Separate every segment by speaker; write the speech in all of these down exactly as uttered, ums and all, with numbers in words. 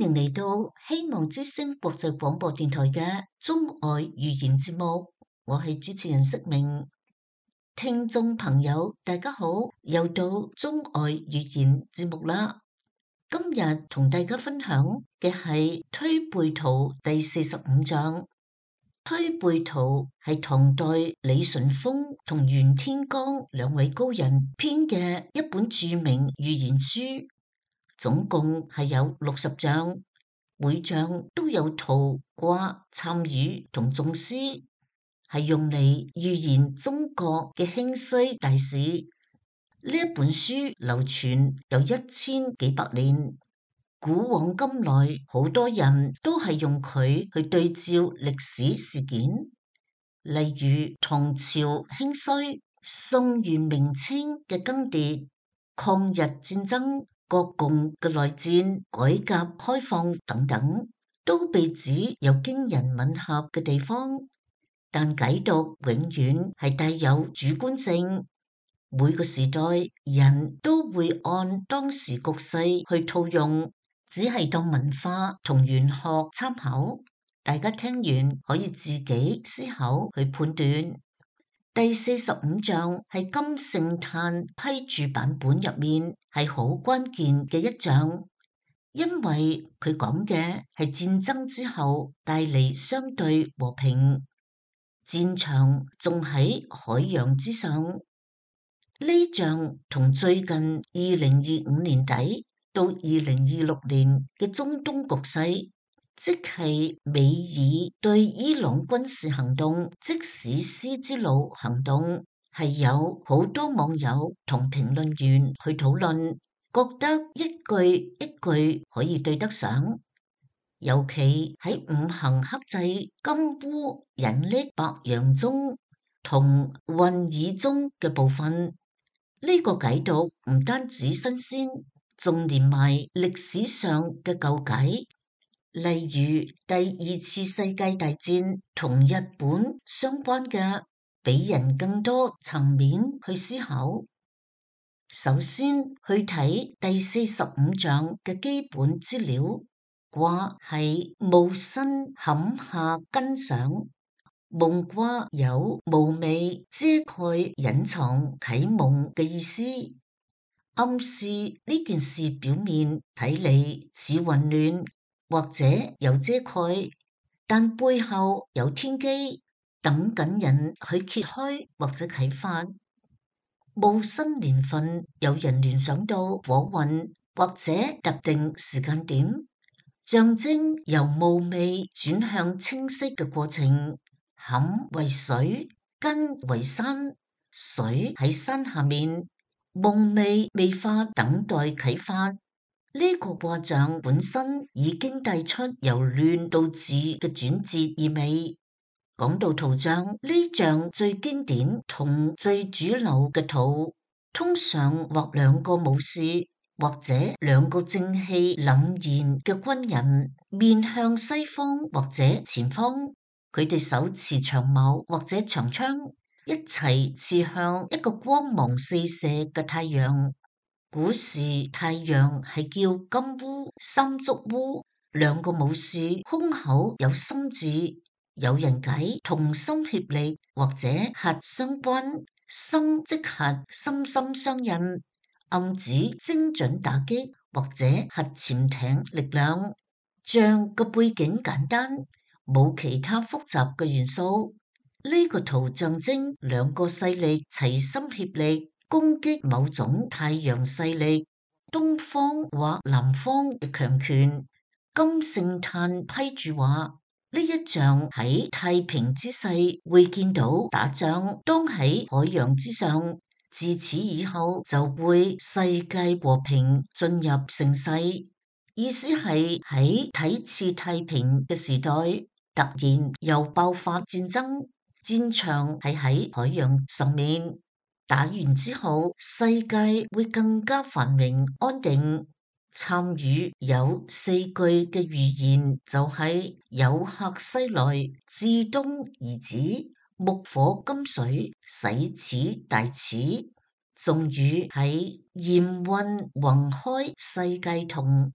Speaker 1: 迎嚟到希望之聲國際廣播電台嘅中外語言節目，我係主持人釋明。聽眾朋友大家好，又到中外語言節目啦。今日同大家分享嘅係推背圖第四十五章。推背圖係唐代李淳風同袁天罡兩位高人編嘅一本著名語言書，總共係有六十章，每章都有圖卦、參語同頌詩，係用嚟預言中國嘅興衰大事。呢一本書流傳有一千幾百年，古往今來好多人都係用佢去對照歷史事件，例如唐朝興衰、宋元明清嘅更迭、抗日戰爭、國共嘅內戰、改革開放等等，都被指有驚人吻合嘅地方。但解讀永遠係帶有主觀性，每個時代人都會按當時局勢去套用，只係當文化同玄學參考。大家聽完可以自己思考去判斷。第四十五章係金聖嘆批注版本入面係好關鍵嘅一章，因為佢講嘅係戰爭之後帶嚟相對和平，戰場仲喺海洋之上。呢章同最近二零二五年底到二零二六年嘅中東局勢，即係美以對伊朗軍事行動即史詩之路行動，係有好多網友同評論員去討論，覺得一句一句可以對得上。尤其喺五行克制金烏引力白羊中同運耳中嘅部分，呢、這個解讀唔單止新鮮，仲連埋歷史上嘅舊解。例如第二次世界大戰同日本相關嘅，比人更多層面去思考。首先去睇第四十五章嘅基本資料，卦係戊申坎下根上，蒙卦有嫵媚、遮蓋、隱藏、啟蒙嘅意思，暗示呢件事表面睇嚟似混亂，或者有遮蓋，但背後有天機，等緊人去揭開或者啟發。戊申年份，有人聯想到火運或者特定時間點，象徵由嫵媚轉向清晰嘅過程。坎為水，根為山，水喺山下面，夢寐未發，等待啟發。呢、這個卦象本身已經帶出由亂到治嘅轉折意味。講到圖像，呢象最經典同最主流嘅圖，通常畫兩個武士或者兩個正氣凜然嘅軍人，面向西方或者前方，佢哋手持長矛或者長槍，一齊刺向一個光芒四射嘅太陽。古時太陽係叫金烏、三足烏，兩個武士胸口有心字，有人解同心協力或者核相關，心即核，心心相印，暗指精準打擊或者核潛艇力量。像個背景簡單，冇其他複雜嘅元素。呢、這個圖象徵兩個勢力齊心協力攻擊某種太陽勢力，東方或南方嘅強權。金聖嘆批注話，呢一象喺太平之世會見到打仗，當喺海洋之上，自此以後就會世界和平進入盛世。意思係喺睇似太平嘅時代，突然又爆發戰爭，戰場係喺海洋上面，打完之後世界會更加繁榮安定。參語有四句嘅預言，就係、是、有客西來，至東而止，木火金水，使此大此。頌語係嚴運宏開世界同，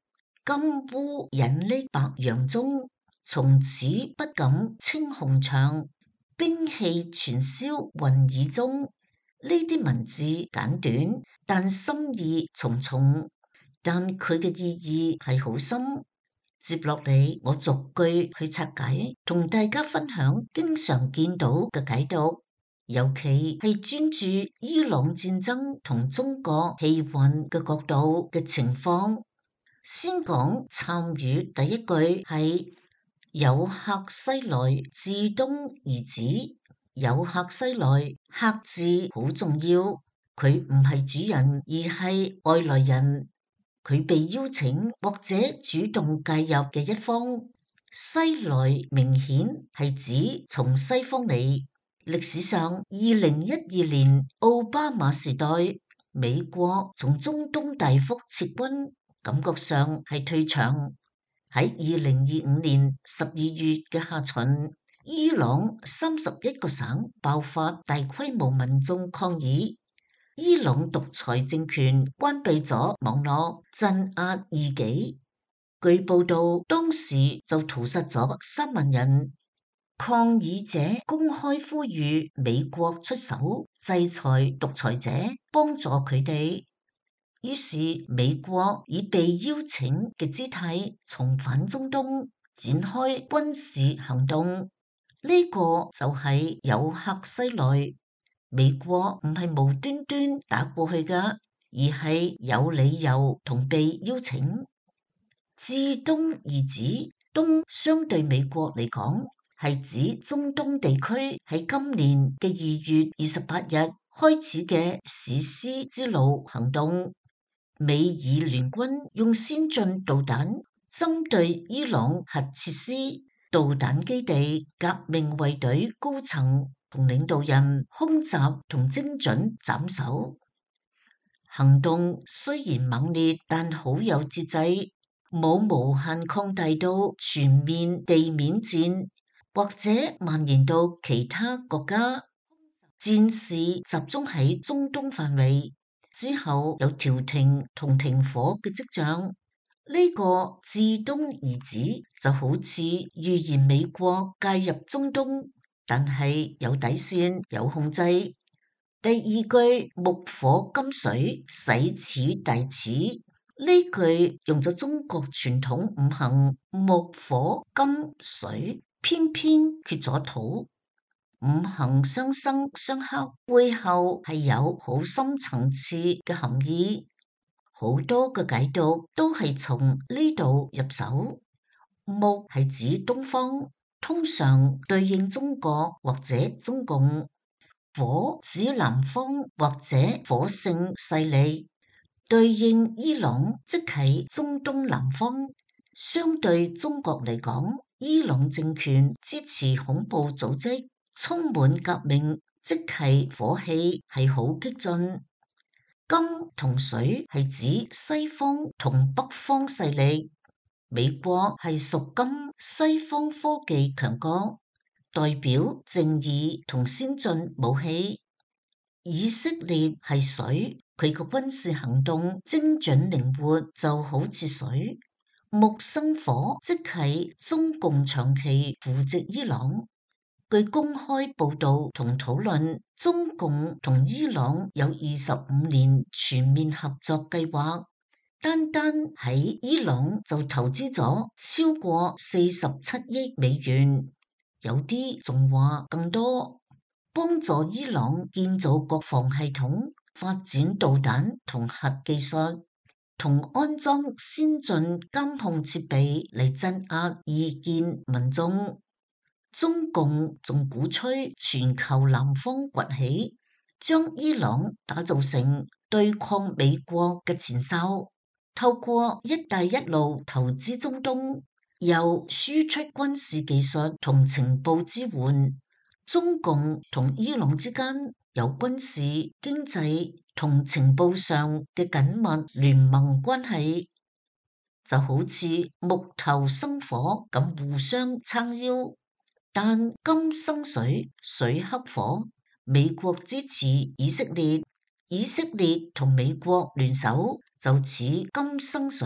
Speaker 1: 金烏引匿白楊中，從此不敢稱雄長。兵器全銷雲耳中。呢啲文字簡短，但深意重重。但佢嘅意義係好深。接落嚟，我逐句去拆解，同大家分享經常見到嘅解讀，尤其係專注伊朗戰爭同中國氣運嘅角度嘅情況。先講參語，第一句係有客西來，自東而止。有客西來，客字好重要，佢唔係主人，而係外來人。佢被邀請或者主動介入嘅一方。西來明顯係指從西方嚟。歷史上，二零一二年奧巴馬時代，美國從中東大幅撤軍，感覺上係退場。喺二零二五年十二月嘅下旬，伊朗三十一個省爆發大規模民眾抗議。伊朗獨裁政權關閉咗網絡，鎮壓異己。據報道，當時就屠殺咗三萬人。抗議者公開呼籲美國出手制裁獨裁者，幫助佢哋。於是美國以被邀請嘅姿態重返中東，展開軍事行動。呢個就係有客西來。美國唔係無端端打過去㗎，而係有理由同被邀請。自東而止，東相對美國嚟講係指中東地區喺今年嘅二月二十八日開始嘅史詩之路行動。美以聯軍用先進導彈針對伊朗核設施、導彈基地、革命衛隊高層同領導人空襲同精準斬首。行動雖然猛烈，但好有節制，冇無限擴大到全面地面戰，或者蔓延到其他國家。戰事集中喺中東範圍，之後有調停同停火嘅跡象。呢個自東而止就好似預言美國介入中東，但係有底線、有控制。第二句木火金水，使此大此，呢句用咗中國傳統五行木火金水，偏偏缺咗土。五行相生相克，背後係有好深層次嘅含義。好多嘅解讀都係從呢度入手。木係指東方，通常對應中國或者中共。火指南方或者火性勢力，對應伊朗，即係中東南方。相對中國嚟講，伊朗政權支持恐怖組織，充滿革命，即係火氣係好激進。金同水係指西方同北方勢力。美國係屬金，西方科技強國，代表正義同先進武器。以色列係水，佢個軍事行動精準靈活，就好似水。木生火，即係中共長期扶植伊朗。據公開報道同討論，中共同伊朗有二十五年全面合作計劃，單單喺伊朗就投資咗超過四十七億美元，有啲仲話更多，幫助伊朗建造國防系統、發展導彈同核技術，同安裝先進監控設備嚟鎮壓異見民眾。中共仲鼓吹全球南方崛起，將伊朗打造成對抗美國嘅前哨。透過一帶一路投資中東，又輸出軍事技術同情報支援。中共同伊朗之間有軍事、經濟同情報上嘅緊密聯盟關係，就好似木頭生火咁互相撐腰。但金生水，水克火。美國支持以色列，以色列同美國聯手就似金生水，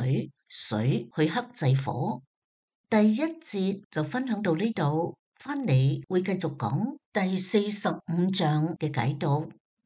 Speaker 1: 水去克制火。第一節就分享到呢度，返嚟會繼續講第四十五章嘅解讀。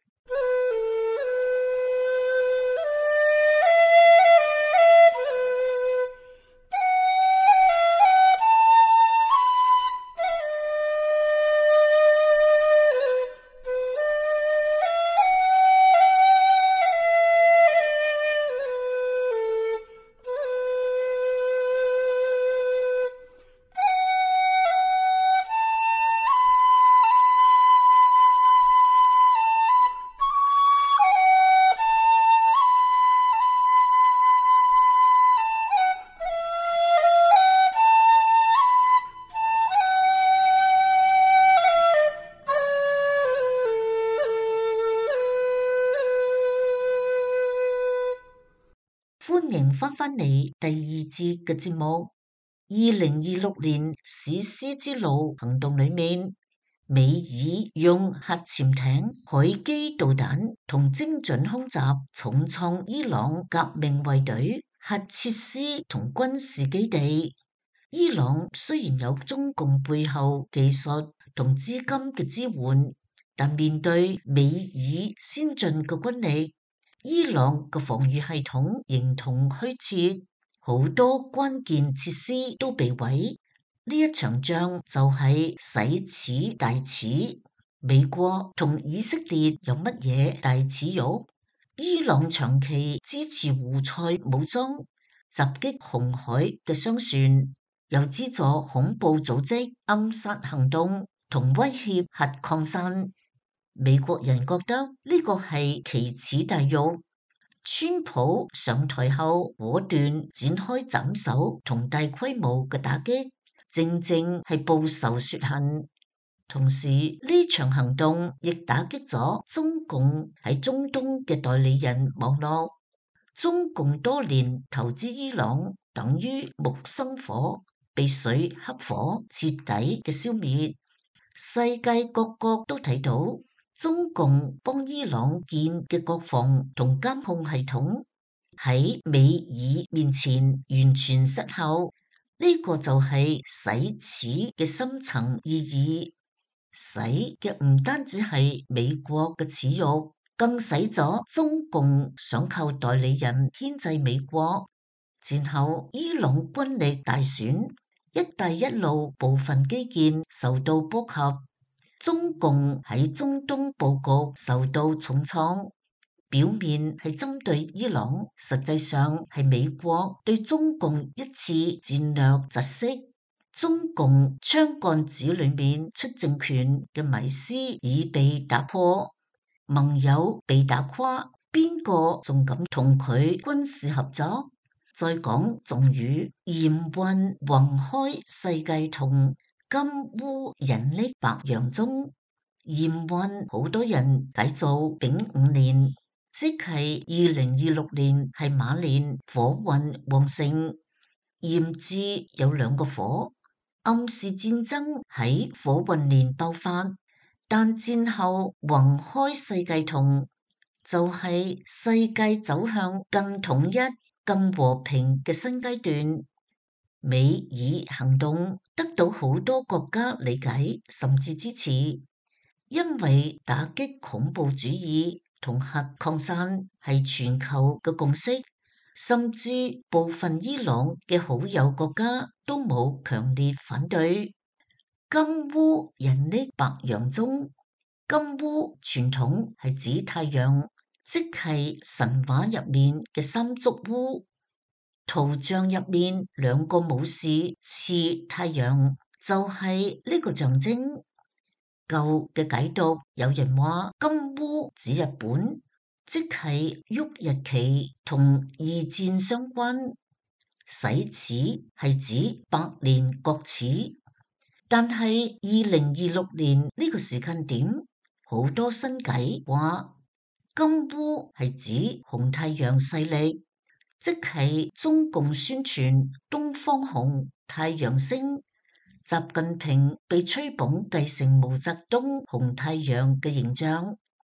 Speaker 1: 歡迎翻返嚟第二節嘅節目。二零二六年史詩之路行動裏面，美爾用核潛艇、海基導彈同精準空襲重創伊朗革命衛隊核設施同軍事基地。伊朗雖然有中共背後技術同資金嘅支援，但面對美爾先進嘅軍力，伊朗嘅防禦系統形同虛設，好多關鍵設施都被毀。呢一場仗就係使恥大恥。美國同以色列有乜嘢大恥辱？伊朗長期支持胡塞武裝，襲擊紅海嘅商船，又資助恐怖組織暗殺行動同威脅核擴散。美國人覺得呢個係奇恥大辱。川普上台後果斷展開斬首同大規模嘅打擊，正正係報仇雪恨。同時呢場行動亦打擊咗中共喺中東嘅代理人網絡。中共多年投資伊朗，等於木生火被水黑火徹底嘅消滅。世界各國都睇到中共幫伊朗建嘅國防同監控系統喺美爾面前完全失效，呢、這個就係使恥嘅深層意義。使嘅唔單止係美國嘅恥辱，更使咗中共想靠代理人牽制美國。戰後伊朗軍力大損，一帶一路部分基建受到波及。中共喺中東佈局受到重創，表面係針對伊朗，實際上係美國對中共一次戰略窒息。中共槍桿子裏面出政權嘅迷思已被打破，盟友被打垮，邊個仲敢同佢軍事合作？再講仲與鹽運橫開世界同金烏人力白洋中，鹽運好多人解做丙午年，即係二零二六年係馬年，火運旺盛。鹽字有兩個火，暗示戰爭喺火運年爆發，但戰後橫開世界同就係世界走向更統一、更和平嘅新階段。美爾行動得到好多國家理解甚至支持，因為打擊恐怖主義同核擴散係全球嘅共識，甚至部分伊朗嘅好友國家都冇強烈反對。金烏人力白洋中，金烏傳統係指太陽，即係神話入面嘅三足烏。圖像入面兩個武士似太陽，就係、是、呢個象徵。舊嘅解讀，有人話金烏指日本，即係旭日旗同二戰相關。使恥係指百年國恥，但係二零二六年呢個時間點，好多新解話金烏係指紅太陽勢力。即係中共宣傳東方紅太陽星，習近平被吹捧繼承毛澤東紅太陽嘅形象。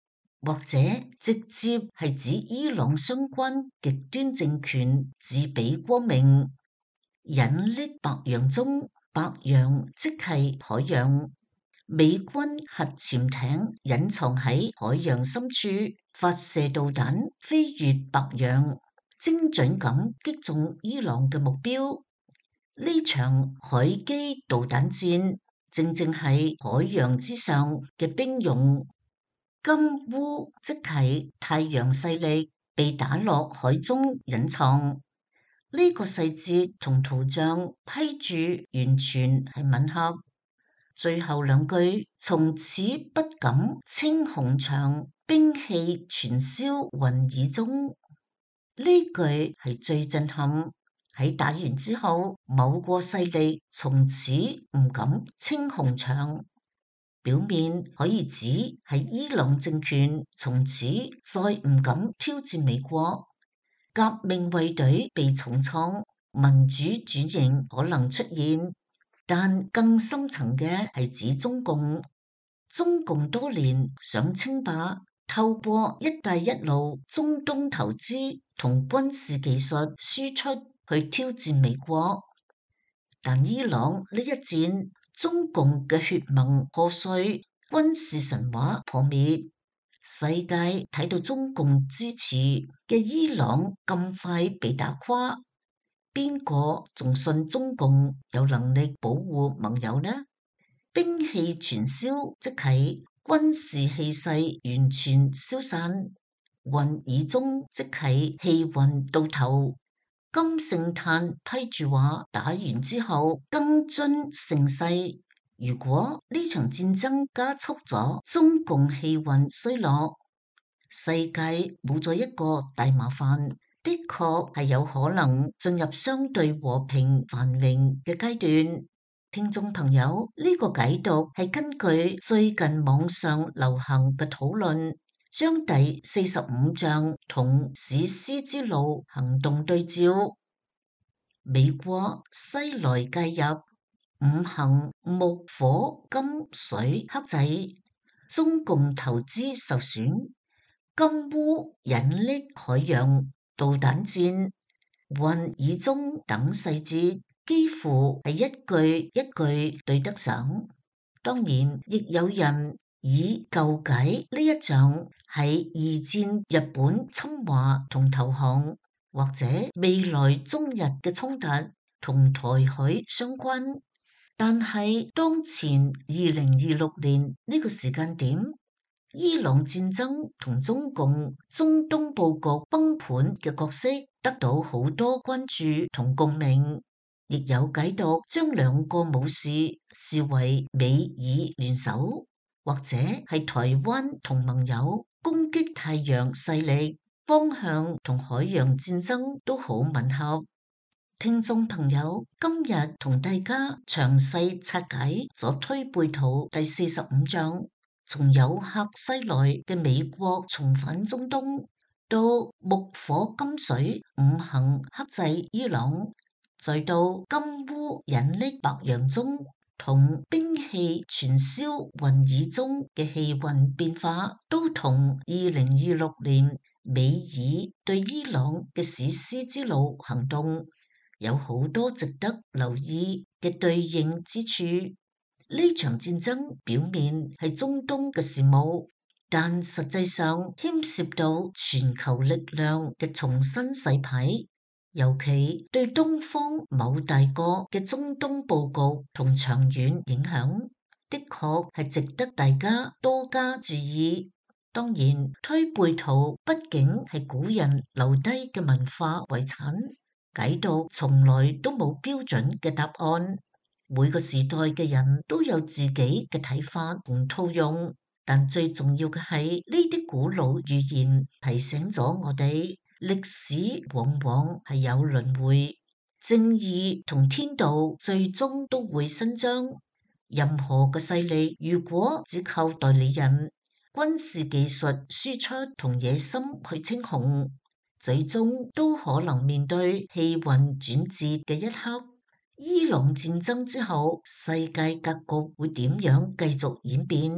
Speaker 1: 或者直接係指伊朗相關極端政權自比光明。隱匿白洋中，白洋即係海洋。美軍核潛艇隱藏喺海洋深處，發射導彈飛越白洋，精準咁擊中伊朗嘅目標。呢場海基導彈戰正正係海洋之上嘅兵用。金烏即係太陽勢力被打落海中隱藏，呢、這個細節同圖像批注完全係吻合。最後兩句，從此不敢稱雄長，兵器全銷雲耳中，呢句係最震撼。喺打完之後，某個勢力從此唔敢稱雄長。表面可以指係伊朗政權從此再唔敢挑戰美國，革命衛隊被重創，民主轉型可能出現，但更深層嘅係指中共。中共多年想稱霸，透過一帶一路、中東投資同軍事技術輸出去挑戰美國，但伊朗呢一戰，中共嘅血盟破碎，軍事神話破滅，世界睇到中共支持嘅伊朗咁快被打垮，邊個仲信中共有能力保護盟友呢？兵器全銷，即係軍事氣勢完全消散，雲耳中即係氣運到頭。金聖嘆批注話，打完之後更臻盛世。如果呢場戰爭加速咗中共氣運衰落，世界冇咗一個大麻煩，的確係有可能進入相對和平繁榮嘅階段。聽眾朋友，呢、這個解讀係根據最近網上流行嘅討論，將第四十五章同史詩之路行動對照。美國西來介入，五行木火金水克制，中共投資受損，金烏隱匿海洋導彈戰，雲耳中等細節幾乎係一句一句對得上。當然，亦有人以舊解呢一仗係二戰日本侵華同投降，或者未來中日嘅衝突同台海相關。但係當前二零二六年呢個時間點，伊朗戰爭同中共中東佈局崩盤嘅角色得到好多關注同共鳴，亦有解讀將兩個武士視為美伊聯手，或者係台灣同盟友攻擊太陽勢力方向同海洋戰爭都好吻合。聽眾朋友，今日同大家詳細拆解咗推背圖第四十五章，從有客西來嘅美國重返中東，到木火金水五行克制伊朗，再到金烏隱匿白洋中同兵器全銷雲耳中嘅氣運變化，都同二零二六年美伊對伊朗嘅史詩之路行動有好多值得留意嘅對應之處。呢場戰爭表面係中東嘅事務，但實際上牽涉到全球力量嘅重新洗牌，尤其對東方某大國嘅中東佈局同長遠影響，的確係值得大家多加注意。當然，推背圖畢竟係古人留低嘅文化遺產，解讀從來都冇標準嘅答案，每個時代嘅人都有自己嘅睇法同套用，但最重要嘅係呢啲古老預言提醒咗我哋，歷史往往係有輪迴，正義同天道最終都會伸張。任何嘅勢力如果只靠代理人、軍事技術輸出同野心去稱雄，最終都可能面對氣運轉折嘅一刻。伊朗戰爭之後，世界格局會點樣繼續演變？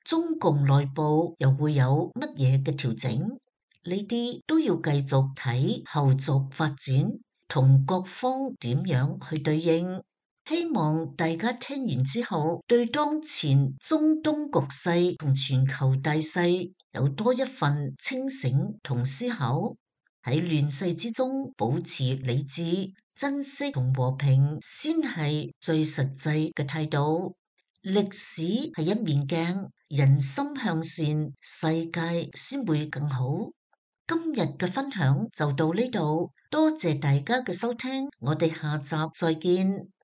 Speaker 1: 中共內部又會有乜嘢嘅調整？呢啲都要繼續睇後續發展，同各方點樣去對應。希望大家聽完之後，對當前中東局勢同全球大勢有多一份清醒同思考。喺亂世之中保持理智、珍惜同和平，先係最實際嘅態度。歷史係一面鏡，人心向善，世界先會更好。今日嘅分享就到呢度，多謝大家嘅收聽，我哋下集再見。